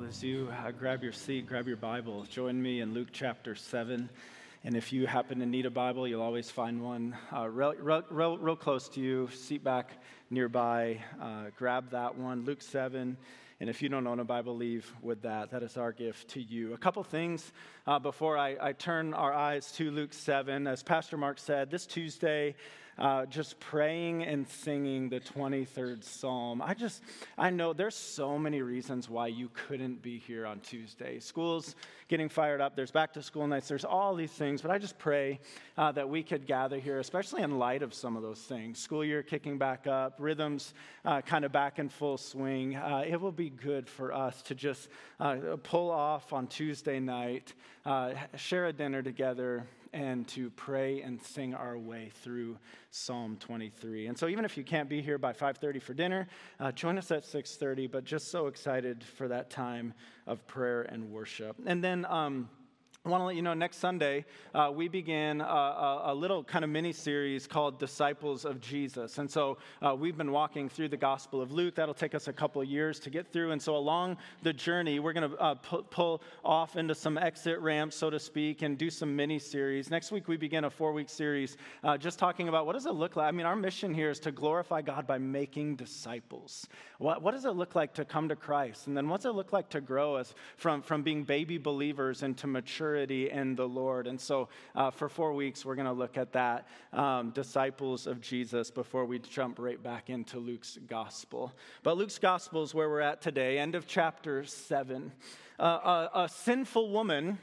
as you grab your seat, grab your Bible, join me in Luke chapter 7. And if you happen to need a Bible, you'll always find one real close to you, seat back nearby, grab that one, Luke 7. And if you don't own a Bible, leave with that. That is our gift to you. A couple things before I turn our eyes to Luke 7. As Pastor Mark said, this Tuesday, just praying and singing the 23rd Psalm. I know there's so many reasons why you couldn't be here on Tuesday. School's getting fired up. There's back to school nights. There's all these things. But I just pray that we could gather here, especially in light of some of those things. School year kicking back up, rhythms kind of back in full swing. It will be good for us to just pull off on Tuesday night, share a dinner together, and to pray and sing our way through Psalm 23. And so even if you can't be here by 5:30 for dinner, join us at 6:30, but just so excited for that time of prayer and worship. And then I want to let you know, next Sunday, we begin a little kind of mini-series called Disciples of Jesus. And so we've been walking through the Gospel of Luke. That'll take us a couple of years to get through. And so along the journey, we're going to pull off into some exit ramps, so to speak, and do some mini-series. Next week, we begin a 4-week series just talking about what does it look like. I mean, our mission here is to glorify God by making disciples. What does it look like to come to Christ? And then what's it look like to grow us from being baby believers into maturity in the Lord? And so for 4 weeks, we're going to look at that, disciples of Jesus, before we jump right back into Luke's gospel. But Luke's gospel is where we're at today, end of chapter 7. A sinful woman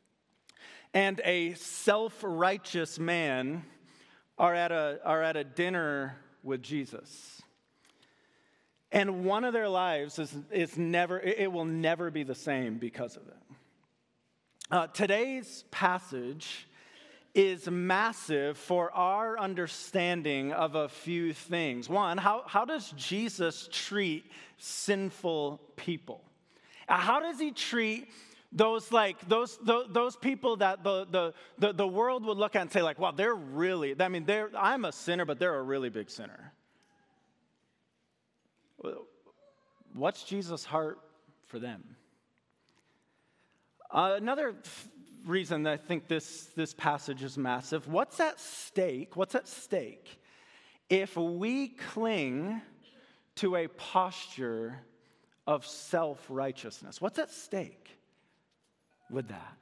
and a self-righteous man are at a dinner with Jesus. And one of their lives will never be the same because of it. Today's passage is massive for our understanding of a few things. One, how does Jesus treat sinful people? How does he treat those people that the world would look at and say, like, well, I'm a sinner, but they're a really big sinner. What's Jesus' heart for them? Another reason that I think this passage is massive, what's at stake if we cling to a posture of self-righteousness? What's at stake with that?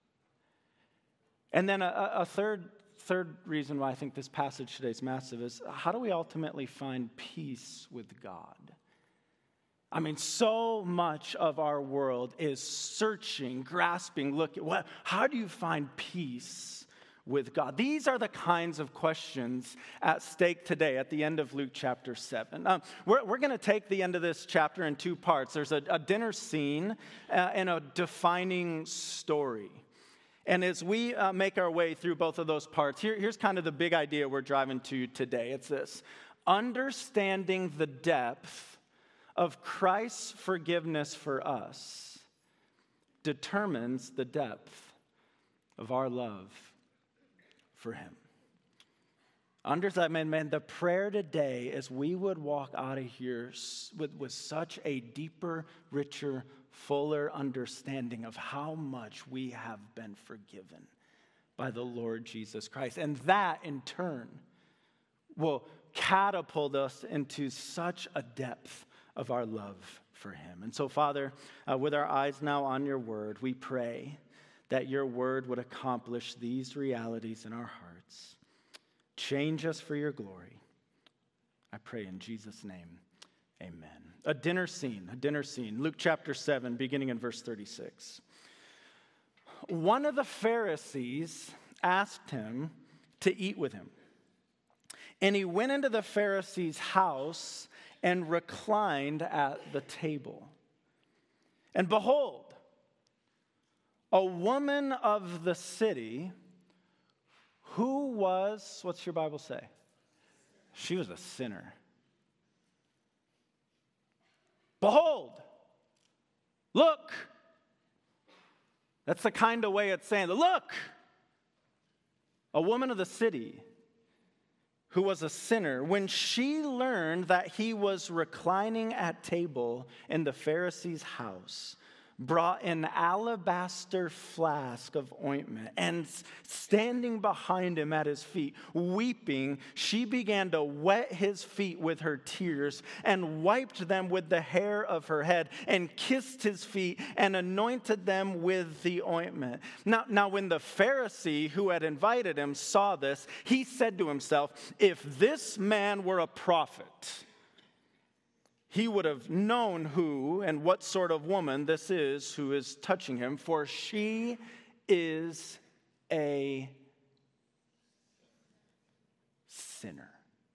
And then a third reason why I think this passage today is massive is, how do we ultimately find peace with God? I mean, so much of our world is searching, grasping, looking. How do you find peace with God? These are the kinds of questions at stake today at the end of Luke chapter 7. We're going to take the end of this chapter in 2 parts. There's a dinner scene and a defining story. And as we make our way through both of those parts, here's kind of the big idea we're driving to today. It's this: understanding the depth of Christ's forgiveness for us determines the depth of our love for him. Understand, man, the prayer today is we would walk out of here with such a deeper, richer, fuller understanding of how much we have been forgiven by the Lord Jesus Christ. And that, in turn, will catapult us into such a depth of our love for him. And so, Father, with our eyes now on your word, we pray that your word would accomplish these realities in our hearts. Change us for your glory. I pray in Jesus' name, amen. A dinner scene. Luke chapter 7, beginning in verse 36. One of the Pharisees asked him to eat with him. And he went into the Pharisee's house and reclined at the table. And behold, a woman of the city who was, what's your Bible say? She was a sinner. Behold, look. That's the kind of way it's saying, look. A woman of the city who was a sinner, when she learned that he was reclining at table in the Pharisee's house, brought an alabaster flask of ointment, and standing behind him at his feet, weeping, she began to wet his feet with her tears and wiped them with the hair of her head and kissed his feet and anointed them with the ointment. Now when the Pharisee who had invited him saw this, he said to himself, if this man were a prophet, he would have known who and what sort of woman this is who is touching him, for she is a sinner.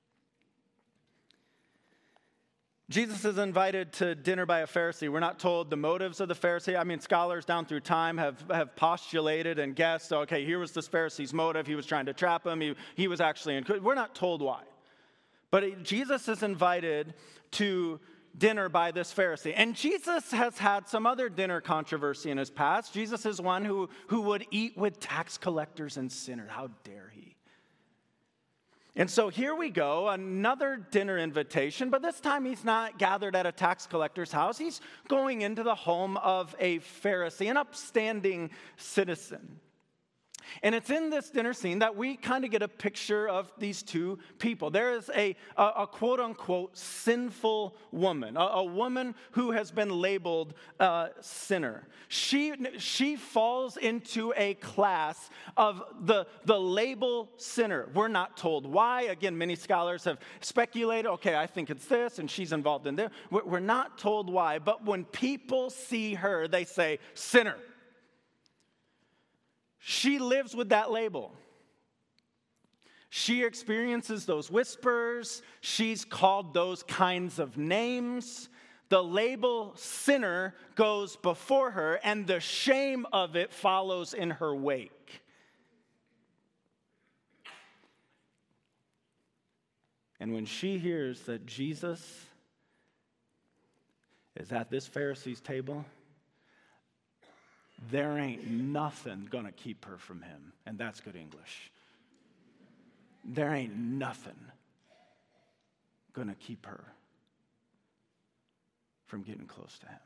Jesus is invited to dinner by a Pharisee. We're not told the motives of the Pharisee. I mean, scholars down through time have postulated and guessed, okay, here was this Pharisee's motive. He was trying to trap him. He was actually in. We're not told why. But Jesus is invited to dinner by this Pharisee. And Jesus has had some other dinner controversy in his past. Jesus is one who would eat with tax collectors and sinners. How dare he? And so here we go, another dinner invitation, but this time he's not gathered at a tax collector's house. He's going into the home of a Pharisee, an upstanding citizen. And it's in this dinner scene that we kind of get a picture of these two people. There is a quote-unquote sinful woman, a woman who has been labeled a sinner. She falls into a class of the label sinner. We're not told why. Again, many scholars have speculated, okay, I think it's this, and she's involved in this. We're not told why, but when people see her, they say, sinner. She lives with that label. She experiences those whispers. She's called those kinds of names. The label sinner goes before her, and the shame of it follows in her wake. And when she hears that Jesus is at this Pharisee's table, there ain't nothing going to keep her from him. And that's good English. There ain't nothing going to keep her from getting close to him.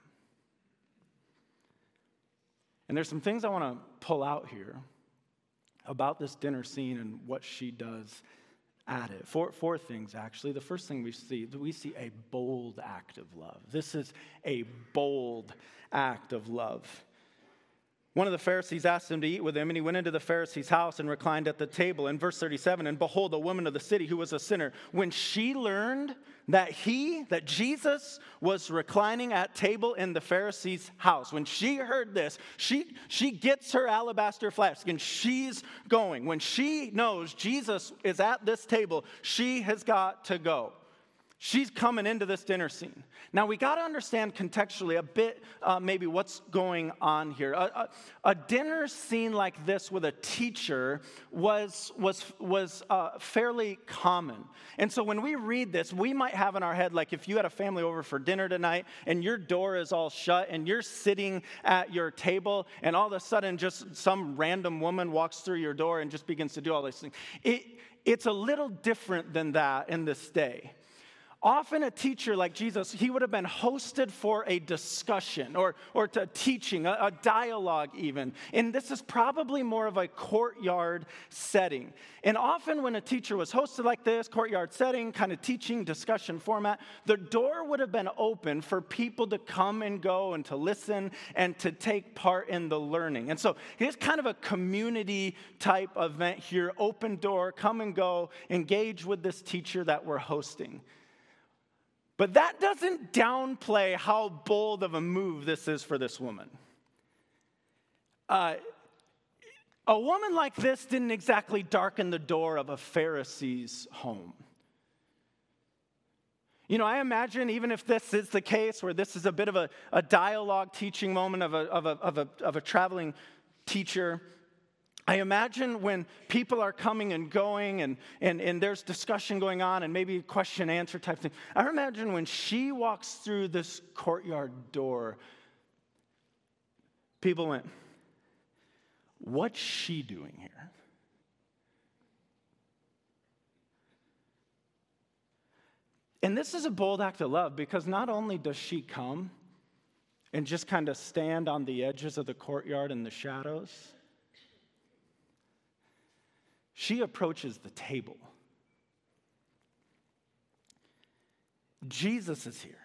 And there's some things I want to pull out here about this dinner scene and what she does at it. Four things, actually. The first thing we see a bold act of love. This is a bold act of love. One of the Pharisees asked him to eat with him, and he went into the Pharisee's house and reclined at the table. In verse 37, and behold, a woman of the city who was a sinner, when she learned that Jesus was reclining at table in the Pharisee's house, when she heard this, she gets her alabaster flask and she's going. When she knows Jesus is at this table, she has got to go. She's coming into this dinner scene. Now, we got to understand contextually a bit maybe what's going on here. A dinner scene like this with a teacher was fairly common. And so when we read this, we might have in our head, like if you had a family over for dinner tonight and your door is all shut and you're sitting at your table and all of a sudden just some random woman walks through your door and just begins to do all these things. It's a little different than that in this day. Often a teacher like Jesus, he would have been hosted for a discussion or to teaching, a dialogue even. And this is probably more of a courtyard setting. And often when a teacher was hosted like this, courtyard setting, kind of teaching, discussion format, the door would have been open for people to come and go and to listen and to take part in the learning. And so it's kind of a community type event here, open door, come and go, engage with this teacher that we're hosting. But that doesn't downplay how bold of a move this is for this woman. A woman like this didn't exactly darken the door of a Pharisee's home. You know, I imagine even if this is the case, where this is a bit of a dialogue teaching moment of a traveling teacher, I imagine when people are coming and going and there's discussion going on and maybe question answer type thing. I imagine when she walks through this courtyard door, people went, what's she doing here? And this is a bold act of love because not only does she come, and just kind of stand on the edges of the courtyard in the shadows. She approaches the table. Jesus is here.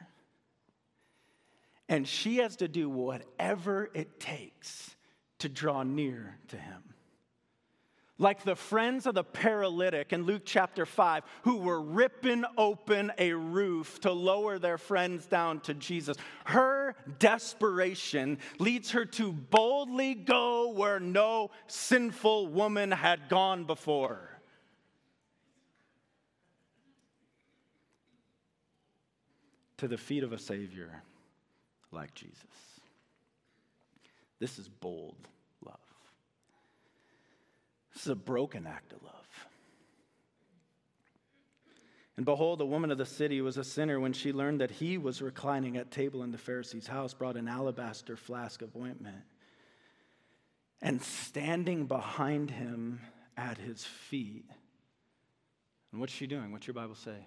And she has to do whatever it takes to draw near to him. Like the friends of the paralytic in Luke chapter 5 who were ripping open a roof to lower their friends down to Jesus. Her desperation leads her to boldly go where no sinful woman had gone before. To the feet of a Savior like Jesus. This is bold love. This is a broken act of love. And behold, a woman of the city who was a sinner, when she learned that he was reclining at table in the Pharisee's house, brought an alabaster flask of ointment. And standing behind him at his feet. And what's she doing? What's your Bible say?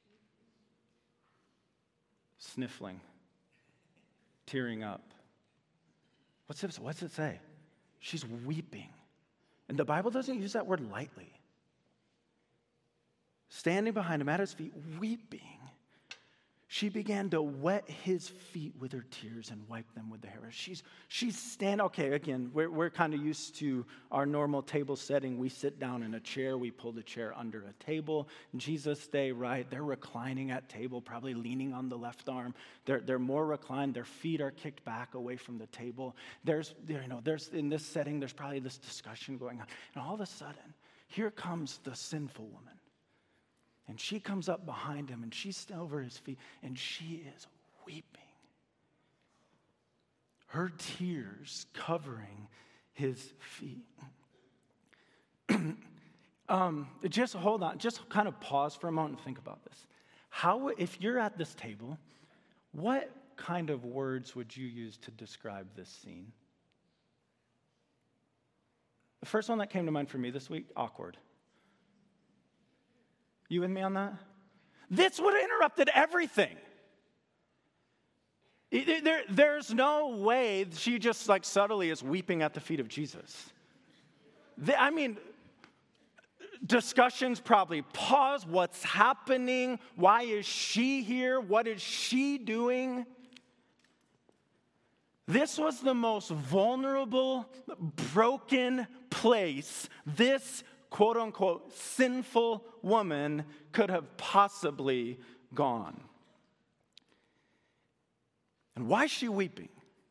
Sniffling. Tearing up. What's it say? She's weeping. And the Bible doesn't use that word lightly. Standing behind him at his feet, weeping, she began to wet his feet with her tears and wipe them with the hair. She's standing, okay, again, we're kind of used to our normal table setting. We sit down in a chair, we pull the chair under a table. In Jesus' day, right, they're reclining at table, probably leaning on the left arm. They're more reclined, their feet are kicked back away from the table. There's in this setting, there's probably this discussion going on. And all of a sudden, here comes the sinful woman. And she comes up behind him, and she's over his feet, and she is weeping. Her tears covering his feet. Just hold on. Just kind of pause for a moment and think about this. If you're at this table, what kind of words would you use to describe this scene? The first one that came to mind for me this week, awkward. You with me on that? This would have interrupted everything. There's no way she just like subtly is weeping at the feet of Jesus. Discussions probably pause. What's happening? Why is she here? What is she doing? This was the most vulnerable, broken place this quote unquote sinful woman could have possibly gone. And why is she weeping?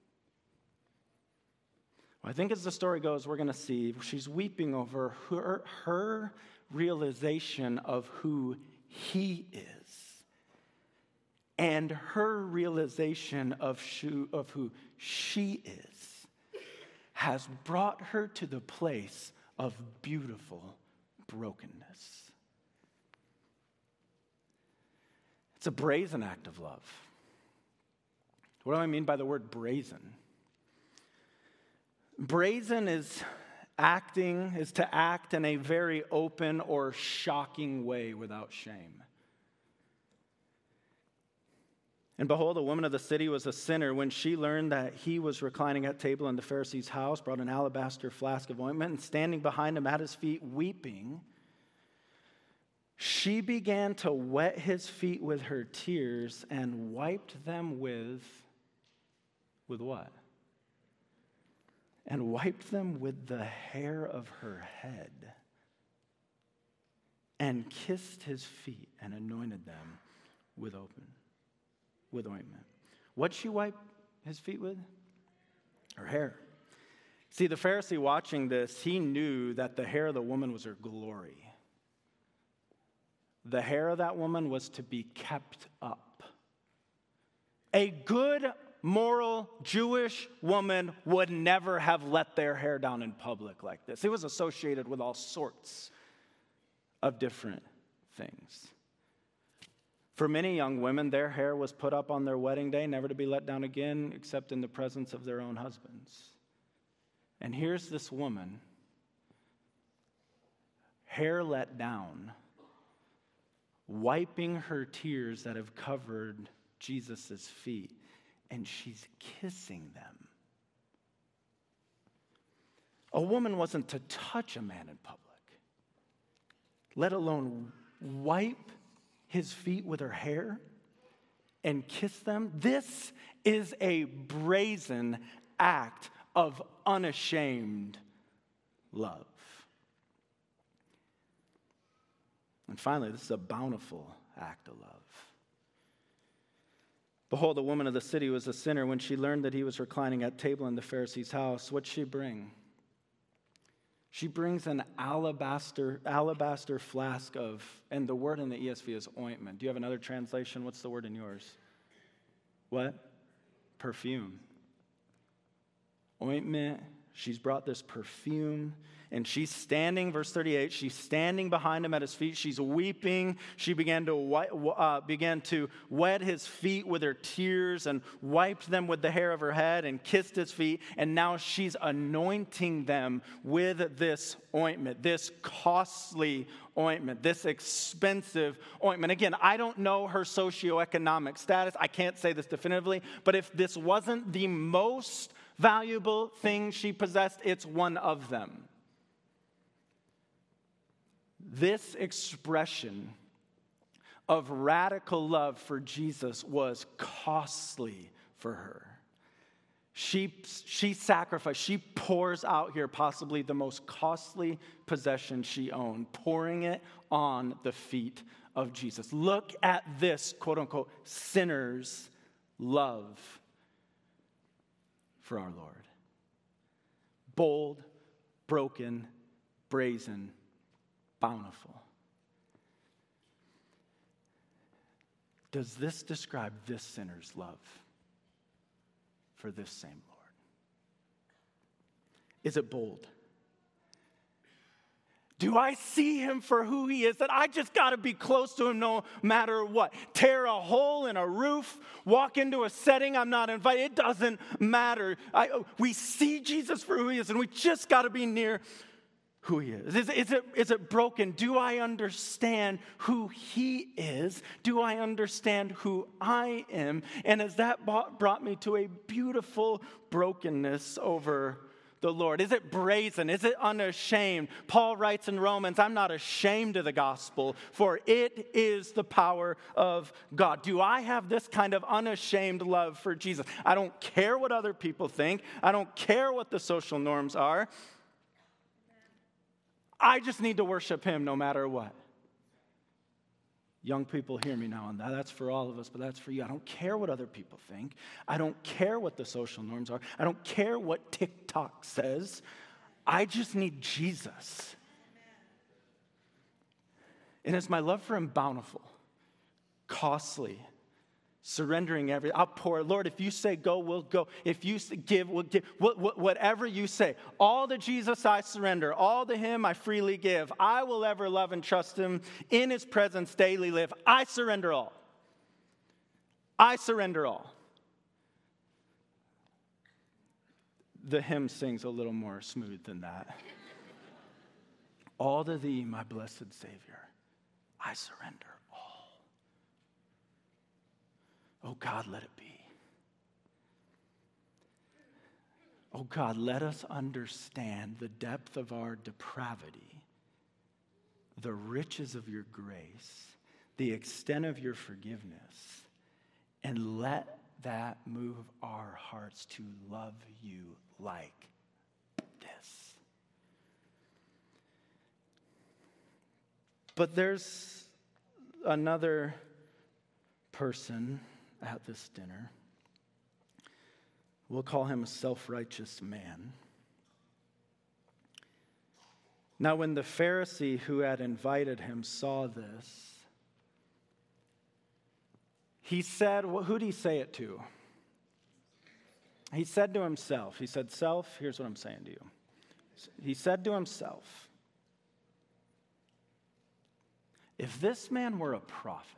Well, I think as the story goes, we're going to see she's weeping over her realization of who he is and her realization of who she is has brought her to the place of beautiful brokenness. It's a brazen act of love. What do I mean by the word brazen? Brazen is to act in a very open or shocking way without shame. And behold, a woman of the city was a sinner. When she learned that he was reclining at table in the Pharisee's house, brought an alabaster flask of ointment, and standing behind him at his feet, weeping, she began to wet his feet with her tears and wiped them with what? And wiped them with the hair of her head and kissed his feet and anointed them with ointment. What'd she wipe his feet with? Her hair. See, the Pharisee watching this, he knew that the hair of the woman was her glory. The hair of that woman was to be kept up. A good, moral Jewish woman would never have let their hair down in public like this. It was associated with all sorts of different things. For many young women, their hair was put up on their wedding day, never to be let down again, except in the presence of their own husbands. And here's this woman, hair let down, wiping her tears that have covered Jesus' feet, and she's kissing them. A woman wasn't to touch a man in public, let alone wipe his feet with her hair and kiss them. This is a brazen act of unashamed love. And finally, this is a bountiful act of love. Behold, the woman of the city was a sinner. When she learned that he was reclining at table in the Pharisee's house, what'd she bring? She brings an alabaster flask of, and the word in the ESV is ointment. Do you have another translation? What's the word in yours? What? Perfume. Ointment. She's brought this perfume, and she's standing, verse 38, she's standing behind him at his feet. She's weeping. She began to wet his feet with her tears and wiped them with the hair of her head and kissed his feet. And now she's anointing them with this ointment, this costly ointment, this expensive ointment. Again, I don't know her socioeconomic status. I can't say this definitively, but if this wasn't the most valuable thing she possessed, it's one of them. This expression of radical love for Jesus was costly for her. She sacrificed, she pours out here possibly the most costly possession she owned, pouring it on the feet of Jesus. Look at this, quote unquote, sinner's love for our Lord. Bold, broken, brazen, bountiful. Does this describe this sinner's love for this same Lord? Is it bold? Do I see him for who he is? That I just got to be close to him no matter what. Tear a hole in a roof, walk into a setting I'm not invited. It doesn't matter. We see Jesus for who he is, and we just got to be near who he is. Is it broken? Do I understand who he is? Do I understand who I am? And has that brought me to a beautiful brokenness over the Lord? Is it brazen? Is it unashamed? Paul writes in Romans, I'm not ashamed of the gospel, for it is the power of God. Do I have this kind of unashamed love for Jesus? I don't care what other people think. I don't care what the social norms are. I just need to worship him no matter what. Young people, hear me now on that. That's for all of us, but that's for you. I don't care what other people think. I don't care what the social norms are. I don't care what TikTok says. I just need Jesus. And is my love for him bountiful, costly, surrendering everything? I'll pour. Lord, if you say go, we'll go. If you give, we'll give. Whatever you say. All to Jesus I surrender. All to him I freely give. I will ever love and trust him. In his presence daily live. I surrender all. I surrender all. The hymn sings a little more smooth than that. All to thee, my blessed Savior, I surrender all. Oh God, let it be. Oh God, let us understand the depth of our depravity, the riches of your grace, the extent of your forgiveness, and let that move our hearts to love you like this. But there's another person at this dinner. We'll call him a self-righteous man. Now, when the Pharisee who had invited him saw this, he said, well, who did he say it to? He said to himself, he said, self, here's what I'm saying to you. He said to himself, if this man were a prophet,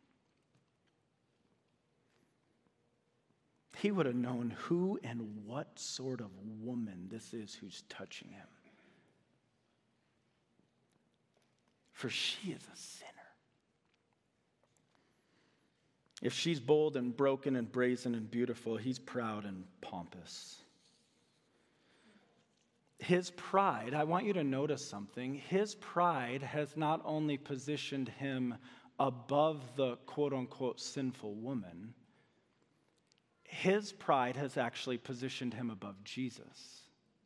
he would have known who and what sort of woman this is who's touching him. For she is a sinner. If she's bold and broken and brazen and beautiful, he's proud and pompous. His pride, I want you to notice something. His pride has not only positioned him above the quote-unquote sinful woman, his pride has actually positioned him above Jesus.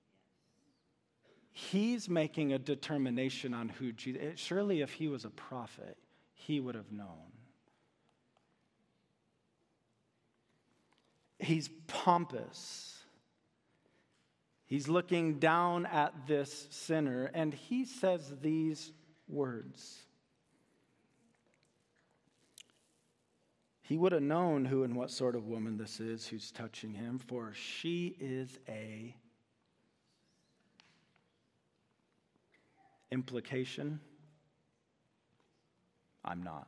He's making a determination on who Jesus. Surely if he was a prophet, he would have known. He's pompous. He's looking down at this sinner, and he says these words. He would have known who and what sort of woman this is who's touching him, for she is a implication. I'm not.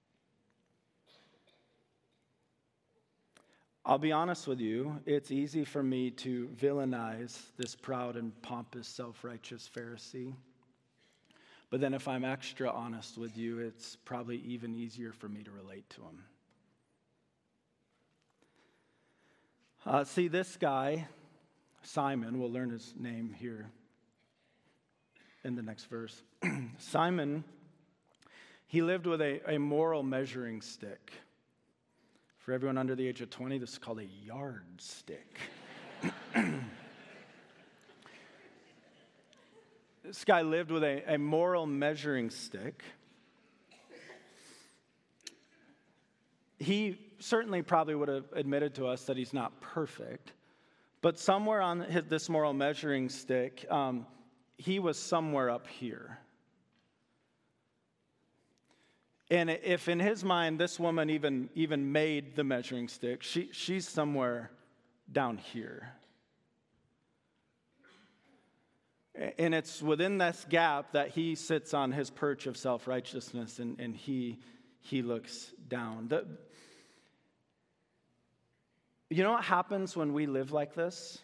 I'll be honest with you, it's easy for me to villainize this proud and pompous, self-righteous Pharisee. But then if I'm extra honest with you, it's probably even easier for me to relate to him. See, this guy, Simon, we'll learn his name here in the next verse. Simon, he lived with a moral measuring stick. For everyone under the age of 20, this is called a yardstick. This guy lived with a moral measuring stick. He certainly probably would have admitted to us that he's not perfect, but somewhere on this moral measuring stick, he was somewhere up here. And if in his mind this woman even made the measuring stick, she's somewhere down here. And it's within this gap that he sits on his perch of self-righteousness and he looks down. You know what happens when we live like this?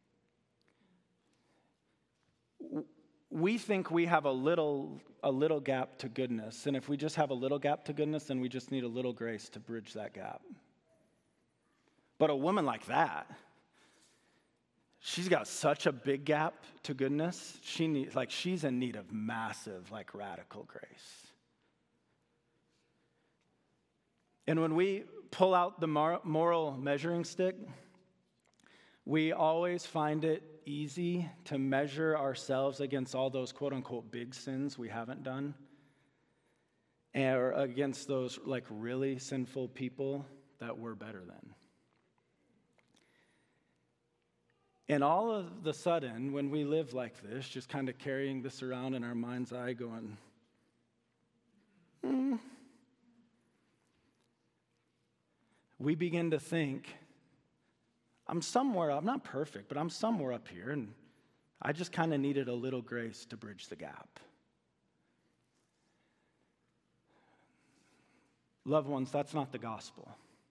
We think we have a little gap to goodness. And if we just have a little gap to goodness, then we just need a little grace to bridge that gap. But a woman like that, she's got such a big gap to goodness. She's in need of massive, radical grace. And when we pull out the moral measuring stick, we always find it easy to measure ourselves against all those quote-unquote big sins we haven't done, or against those really sinful people that we're better than. And all of the sudden, when we live like this, just kind of carrying this around in our mind's eye going, we begin to think, I'm not perfect, but I'm somewhere up here, and I just kind of needed a little grace to bridge the gap. Loved ones, that's not the gospel.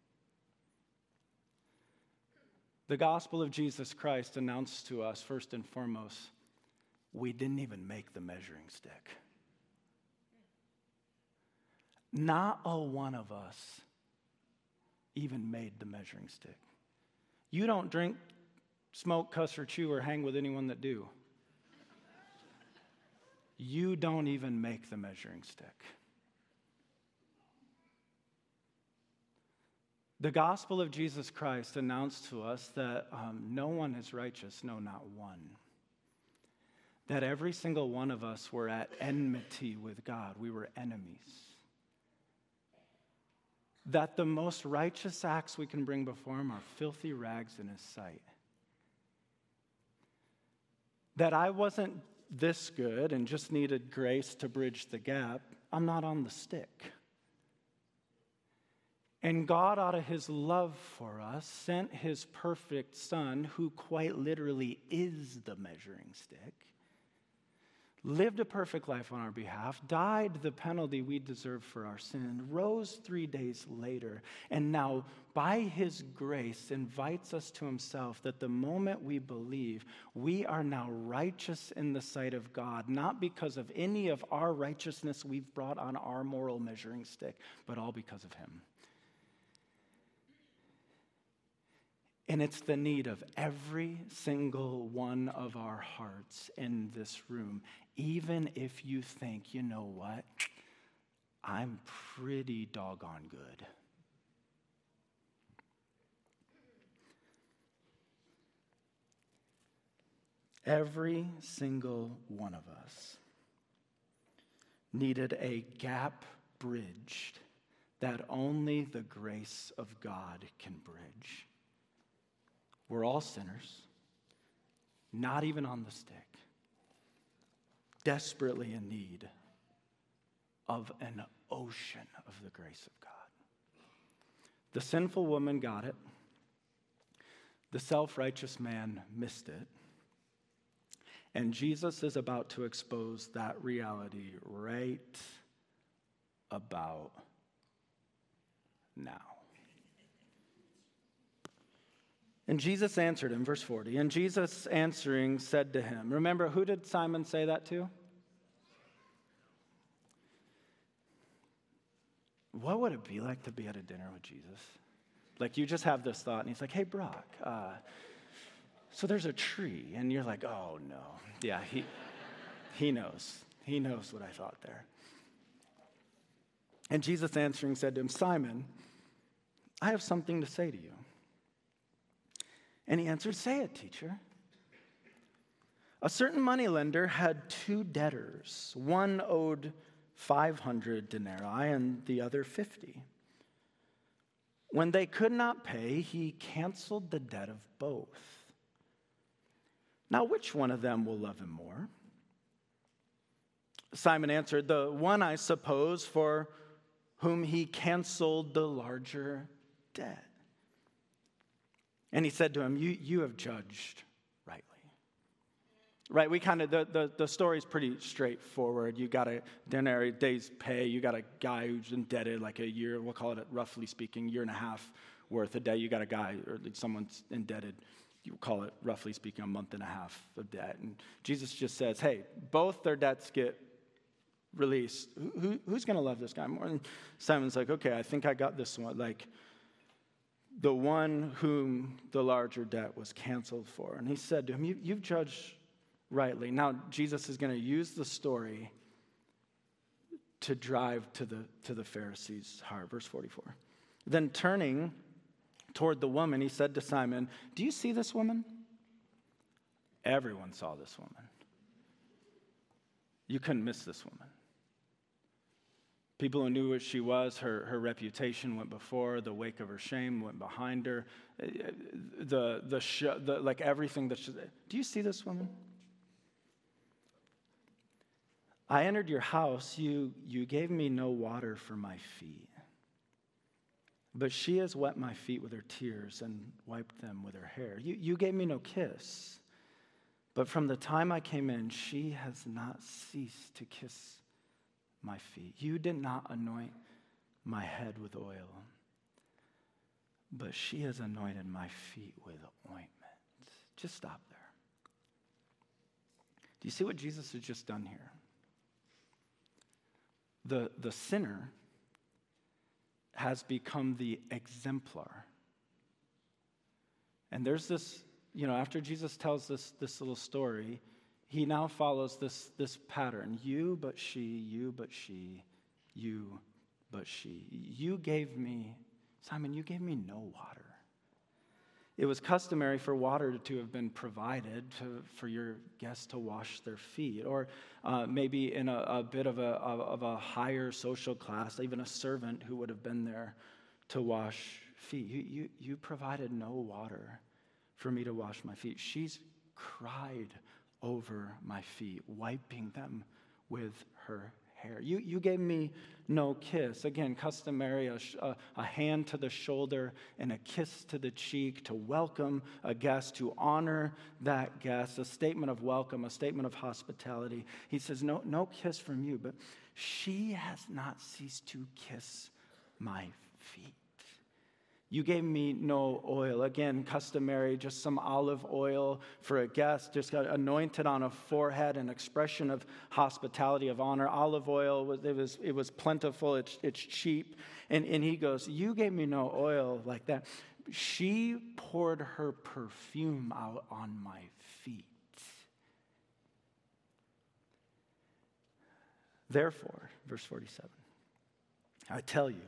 The gospel of Jesus Christ announced to us, first and foremost, we didn't even make the measuring stick. Not a one of us even made the measuring stick. You don't drink, smoke, cuss, or chew, or hang with anyone that do. You don't even make the measuring stick. The gospel of Jesus Christ announced to us that no one is righteous, no, not one. That every single one of us were at enmity with God. We were enemies. That the most righteous acts we can bring before him are filthy rags in his sight. That I wasn't this good and just needed grace to bridge the gap. I'm not on the stick. And God, out of his love for us, sent his perfect Son, who quite literally is the measuring stick, lived a perfect life on our behalf, died the penalty we deserve for our sin, rose 3 days later, and now, by his grace, invites us to himself that the moment we believe, we are now righteous in the sight of God, not because of any of our righteousness we've brought on our moral measuring stick, but all because of him. And it's the need of every single one of our hearts in this room, even if you think, you know what, I'm pretty doggone good. Every single one of us needed a gap bridged that only the grace of God can bridge. We're all sinners, not even on the stick, desperately in need of an ocean of the grace of God. The sinful woman got it. The self-righteous man missed it. And Jesus is about to expose that reality right about now. And Jesus answered him, verse 40, and Jesus answering said to him, remember, who did Simon say that to? What would it be like to be at a dinner with Jesus? Like you just have this thought, and he's like, hey, Brock, so there's a tree, and you're like, oh, no. Yeah, he knows. He knows what I thought there. And Jesus answering said to him, Simon, I have something to say to you. And he answered, say it, teacher. A certain moneylender had 2 debtors. One owed 500 denarii and the other 50. When they could not pay, he canceled the debt of both. Now, which one of them will love him more? Simon answered, the one, I suppose, for whom he canceled the larger debt. And he said to him, you have judged rightly. Right, we kind of, the story's pretty straightforward. You got a denarii, day's pay. You got a guy who's indebted like a year, we'll call it, roughly speaking, year and a half worth a day. You got a guy, or someone's indebted, you call it, roughly speaking, a month and a half of debt. And Jesus just says, hey, both their debts get released. Who's going to love this guy more? And Simon's like, okay, I think I got this one. Like, the one whom the larger debt was canceled for. And he said to him, you've judged rightly. Now, Jesus is going to use the story to drive to the Pharisees' heart. Verse 44. Then turning toward the woman, he said to Simon, do you see this woman? Everyone saw this woman. You couldn't miss this woman. People who knew what she was, her reputation went before, the wake of her shame went behind her. Like everything that she, do you see this woman? I entered your house, you gave me no water for my feet. But she has wet my feet with her tears and wiped them with her hair. You gave me no kiss. But from the time I came in, she has not ceased to kiss my feet. You did not anoint my head with oil, but she has anointed my feet with ointment. Just stop there. Do you see what Jesus has just done here? The sinner has become the exemplar. And there's this, after Jesus tells this little story, he now follows this pattern. You, but she, you, but she, you, but she. You gave me, Simon, you gave me no water. It was customary for water to have been provided for your guests to wash their feet, or maybe in a bit of a higher social class, even a servant who would have been there to wash feet. You provided no water for me to wash my feet. She's cried over my feet, wiping them with her hair. You gave me no kiss. Again, customary, a hand to the shoulder and a kiss to the cheek to welcome a guest, to honor that guest, a statement of welcome, a statement of hospitality. He says, no kiss from you, but she has not ceased to kiss my feet. You gave me no oil. Again, customary, just some olive oil for a guest, just got anointed on a forehead, an expression of hospitality, of honor. Olive oil, it was plentiful, it's cheap. And he goes, you gave me no oil like that. She poured her perfume out on my feet. Therefore, verse 47, I tell you,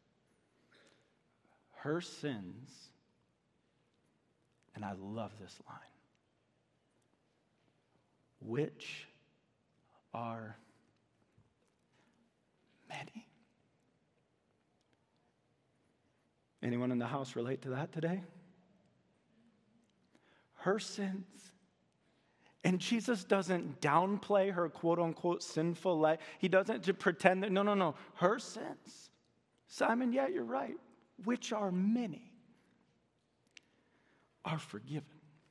her sins, and I love this line, which are many. Anyone in the house relate to that today? Her sins. And Jesus doesn't downplay her quote-unquote sinful life. He doesn't just pretend that, no. Her sins. Simon, yeah, you're right. Which are many, are forgiven.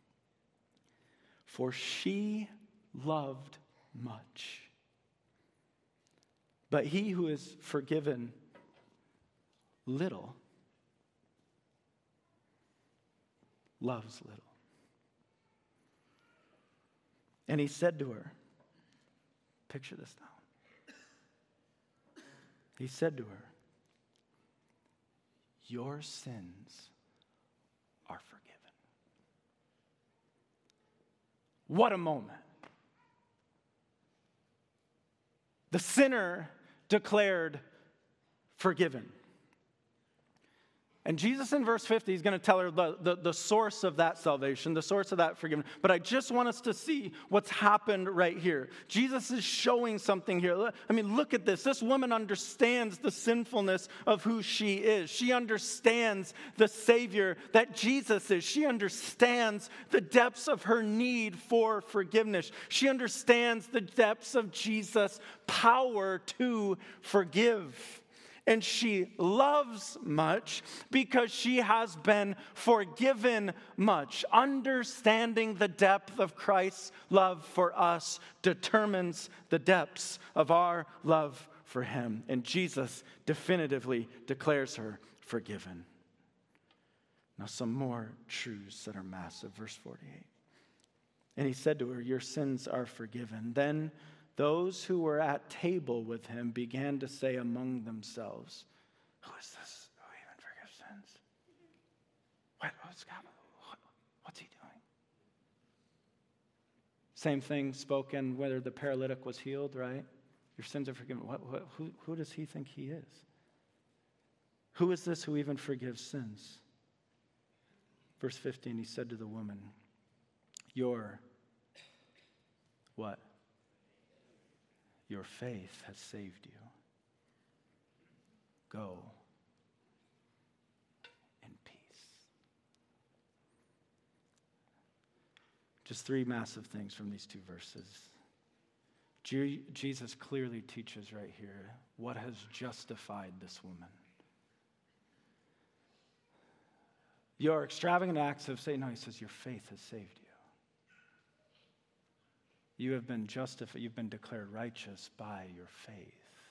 For she loved much. But he who is forgiven little loves little. And he said to her, picture this now. He said to her, your sins are forgiven. What a moment. The sinner declared forgiven. And Jesus in verse 50 is going to tell her the source of that salvation, the source of that forgiveness. But I just want us to see what's happened right here. Jesus is showing something here. I mean, look at this. This woman understands the sinfulness of who she is. She understands the Savior that Jesus is. She understands the depths of her need for forgiveness. She understands the depths of Jesus' power to forgive. And she loves much because she has been forgiven much. Understanding the depth of Christ's love for us determines the depths of our love for him. And Jesus definitively declares her forgiven. Now, some more truths that are massive. Verse 48. And he said to her, your sins are forgiven. Then those who were at table with him began to say among themselves, who is this who even forgives sins? What's he doing? Same thing spoken whether the paralytic was healed, right? Your sins are forgiven. Who does he think he is? Who is this who even forgives sins? Verse 15, he said to the woman, your what? Your faith has saved you. Go in peace. Just three massive things from these two verses. Jesus clearly teaches right here what has justified this woman. Your extravagant acts of saying, no, he says, your faith has saved you. You have been justified, you've been declared righteous by your faith.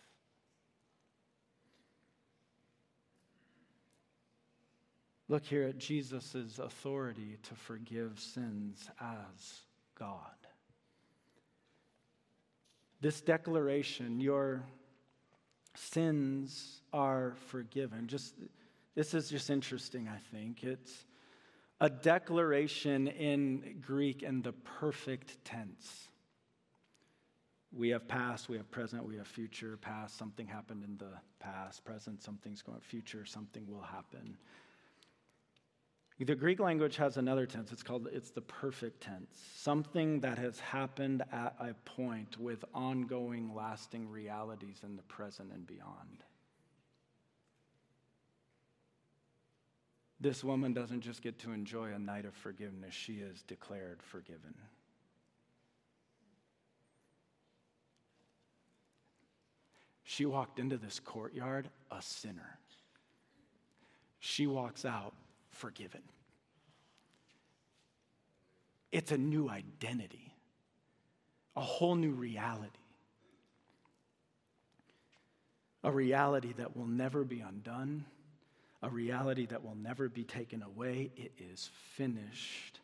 Look here at Jesus' authority to forgive sins as God. This declaration, your sins are forgiven. This is just interesting, I think. It's a declaration in Greek in the perfect tense. We have past, we have present, we have future. Past, something happened in the past. Present, something's going. Future, something will happen. The Greek language has another tense. It's the perfect tense. Something that has happened at a point with ongoing, lasting realities in the present and beyond. This woman doesn't just get to enjoy a night of forgiveness. She is declared forgiven. She walked into this courtyard a sinner. She walks out forgiven. It's a new identity, a whole new reality. A reality that will never be undone, a reality that will never be taken away. It is finished.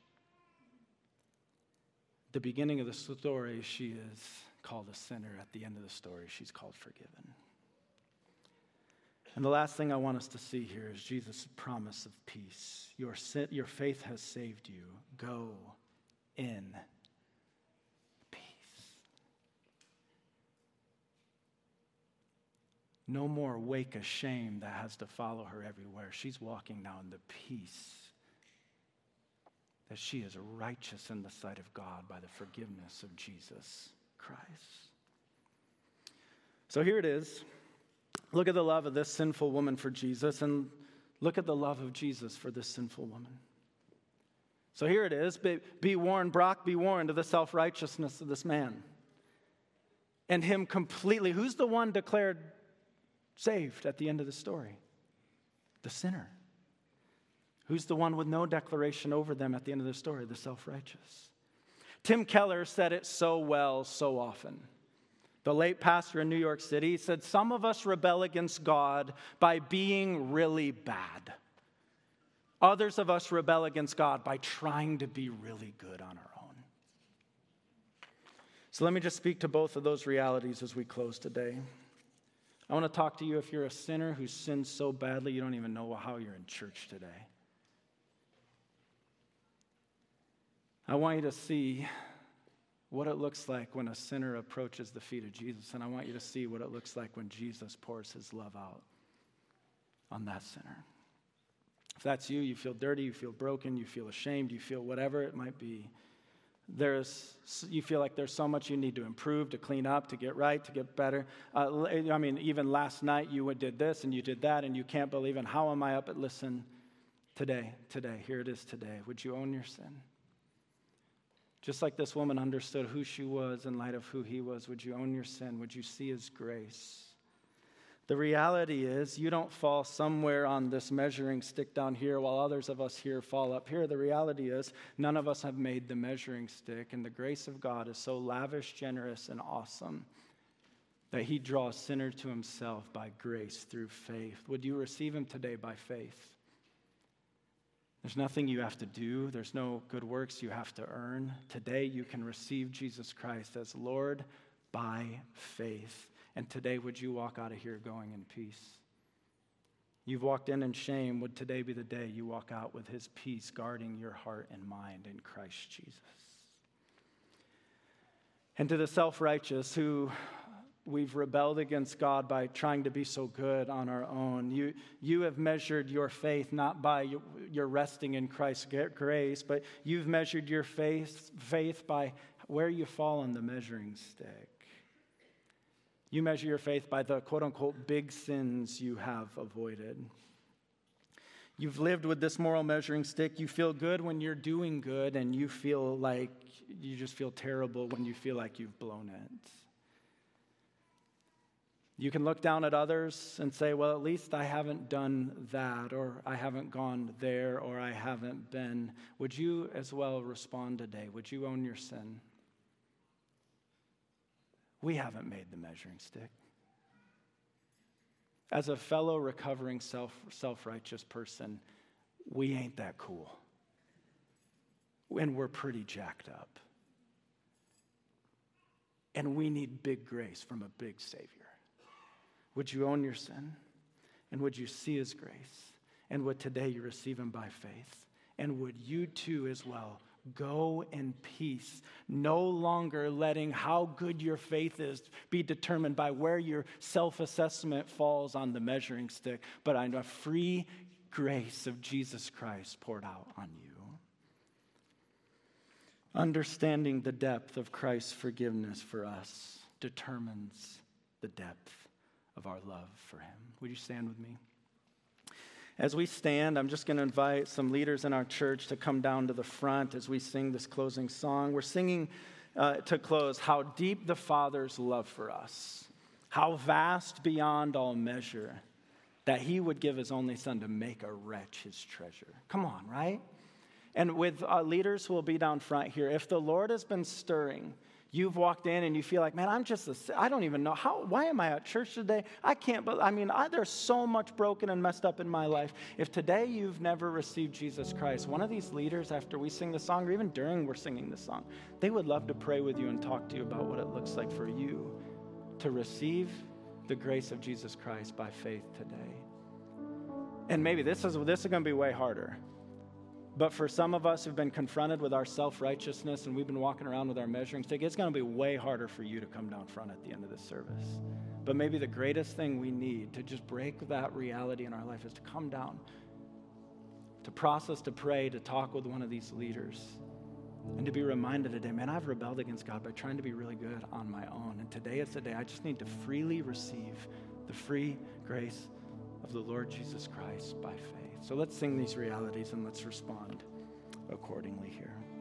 The beginning of the story, she is called a sinner. At the end of the story, she's called forgiven. And the last thing I want us to see here is Jesus' promise of peace. Your faith has saved you. Go in peace. No more wake of shame that has to follow her everywhere. She's walking now in the peace that she is righteous in the sight of God by the forgiveness of Jesus Christ. So here it is. Look at the love of this sinful woman for Jesus, and look at the love of Jesus for this sinful woman. So here it is. Be warned, Brock, be warned of the self-righteousness of this man. And him completely. Who's the one declared saved at the end of the story? The sinner. Who's the one with no declaration over them at the end of the story? The self-righteous. Tim Keller said it so well, so often. The late pastor in New York City said, some of us rebel against God by being really bad. Others of us rebel against God by trying to be really good on our own. So let me just speak to both of those realities as we close today. I want to talk to you if you're a sinner who sins so badly you don't even know how you're in church today. I want you to see what it looks like when a sinner approaches the feet of Jesus. And I want you to see what it looks like when Jesus pours his love out on that sinner. If that's you, you feel dirty, you feel broken, you feel ashamed, you feel whatever it might be. You feel like there's so much you need to improve, to clean up, to get right, to get better. Even last night you did this and you did that and you can't believe it. How am I up? Listen, today, here it is today. Would you own your sin? Just like this woman understood who she was in light of who he was, would you own your sin? Would you see his grace? The reality is you don't fall somewhere on this measuring stick down here while others of us here fall up here. The reality is none of us have made the measuring stick, and the grace of God is so lavish, generous, and awesome that he draws sinners to himself by grace through faith. Would you receive him today by faith? There's nothing you have to do. There's no good works you have to earn. Today you can receive Jesus Christ as Lord by faith. And today would you walk out of here going in peace? You've walked in shame. Would today be the day you walk out with his peace guarding your heart and mind in Christ Jesus? And to the self-righteous who we've rebelled against God by trying to be so good on our own. You have measured your faith not by your resting in Christ's grace, but you've measured your faith by where you fall on the measuring stick. You measure your faith by the quote-unquote big sins you have avoided. You've lived with this moral measuring stick. You feel good when you're doing good, and you just feel terrible when you feel like you've blown it. You can look down at others and say, well, at least I haven't done that, or I haven't gone there, or I haven't been. Would you as well respond today? Would you own your sin? We haven't made the measuring stick. As a fellow recovering self-righteous person, we ain't that cool. And we're pretty jacked up. And we need big grace from a big Savior. Would you own your sin? And would you see his grace? And would today you receive him by faith? And would you too as well go in peace, no longer letting how good your faith is be determined by where your self-assessment falls on the measuring stick, but on a free grace of Jesus Christ poured out on you. Understanding the depth of Christ's forgiveness for us determines the depth of our love for him. Would you stand with me? As we stand, I'm just going to invite some leaders in our church to come down to the front as we sing this closing song. We're singing to close, how deep the Father's love for us, how vast beyond all measure, that he would give his only son to make a wretch his treasure. Come on, right? And with leaders who will be down front here, if the Lord has been stirring, you've walked in and you feel like, man, I don't even know why am I at church today? There's so much broken and messed up in my life. If today you've never received Jesus Christ, one of these leaders, after we sing the song, or even during we're singing the song, they would love to pray with you and talk to you about what it looks like for you to receive the grace of Jesus Christ by faith today. And maybe this is going to be way harder. But for some of us who've been confronted with our self-righteousness and we've been walking around with our measuring stick, it's going to be way harder for you to come down front at the end of this service. But maybe the greatest thing we need to just break that reality in our life is to come down, to process, to pray, to talk with one of these leaders, and to be reminded today, man, I've rebelled against God by trying to be really good on my own. And today is the day I just need to freely receive the free grace of the Lord Jesus Christ by faith. So let's sing these realities and let's respond accordingly here.